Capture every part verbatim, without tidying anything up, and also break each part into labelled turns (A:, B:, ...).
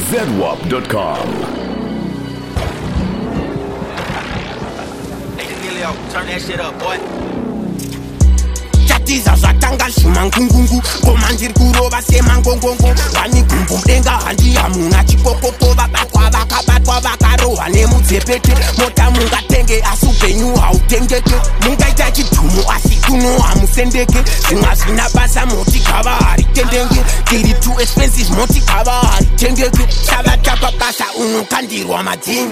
A: zedwap dot com.
B: Hey, Emilio, turn that shit up, boy.
C: Chatiza zvatanga zvimangungungu komanjiri kurova semangongongo vani gumbu mudenga handi hamuna chikokoko vabatwa vakabatwa vakarohwa nemudzepete mota mungatenge asi upenyu hautengeke mungaita chidhumu asi kuno hamusendeke zvimwe hazvina basa moti gava haritendenge tiri too expensive moti gava haritengeke savatapa basa unokandirwa madhini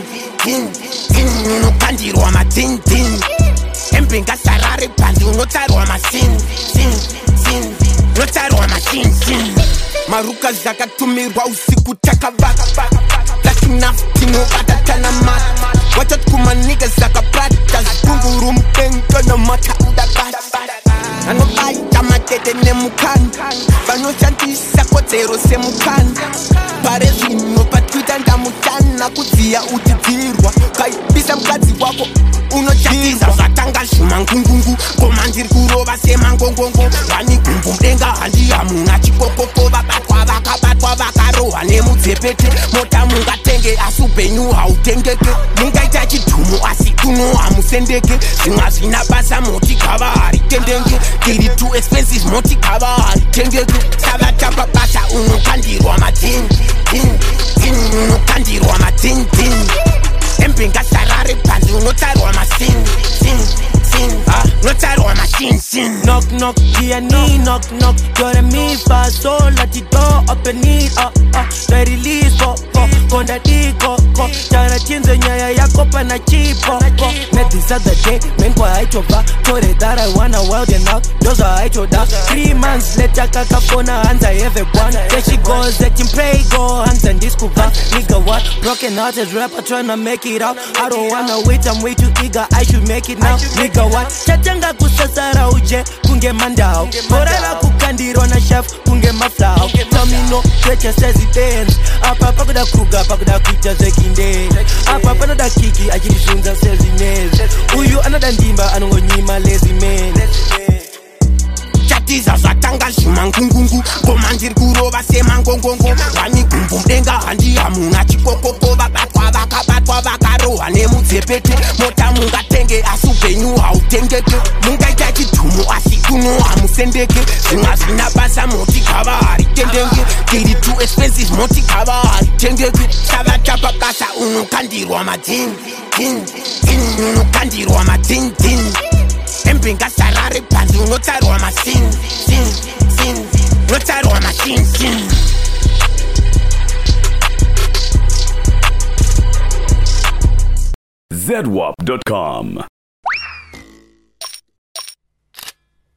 C: unokandirwa madhini Embenga sarare pandi unotarwa masin sin sin unotarwa masin sin maruka zakatumirwa usiku takavaka that's enough tinobata tana mata watot kumaniga zakapata zikunguru mpenga na mata udabata anobaita matete nemukani vanoshandisa kodzero semukani pare zvino patwitter ndamutana kudziya utidzirwa kaibisa mukadzi wako unochatiza zvatanga zvimangungungu komanjiri kurova semangongongo vani gumbu mudenga handi hamuna chikokoko vabatwa vakabatwa vakarohwa nemudzepete mota mungatenge asi upenyu hautengeke mungaita chidhumu asi kuno hamusendeke zvimwe hazvina basa moti gava haritendenge tiri too expensive moti gava haritengeke savatapa basa unokandirwa madhini unokandirwa madhini Embenga sarare pandi unotarwa masin sin sin ah unotarwa masin sin
D: knock knock piani knock knock you're me fa so let the door open it up up the release go go konda diko go tara chinze nyaya yako pana chipo go met this other day men kwa haitoba tore that I wanna well then now those are haitoda three months later kaka phone hands I have a one there she goes that you pray go hands and this kuva nigga what broken hearted rapper trying to make it out I don't wanna wait I'm way too eager I should make it now nigga what chatanga kusasara uje kunge mandao morala kukandirwa na chef kunge maflow tell me no trecha says it dance apa pakuda kruga pakuda kuita zekinde apa panoda kiki achirisunza says inez uyu anoda ndimba anongonyima lazy man
C: chatiza zvatanga zvimangungungu komanjiri kurova semangongongo vani gumbu mudenga handi hamuna chikokoko vabatwa vakabatwa vakarohwa nemudzepete mota mungatenge asi upenyu hautengeke mungaita chidhumu asi kuno hamusendeke zvimwe hazvina basa moti gava haritendenge tiri too expensive moti gava haritengeke savatapa basa unokandirwa madhini unokandirwa madhini Embenga sarare pandi unotarwa masin sin sin unotarwa masin sin
A: zedwap dot com.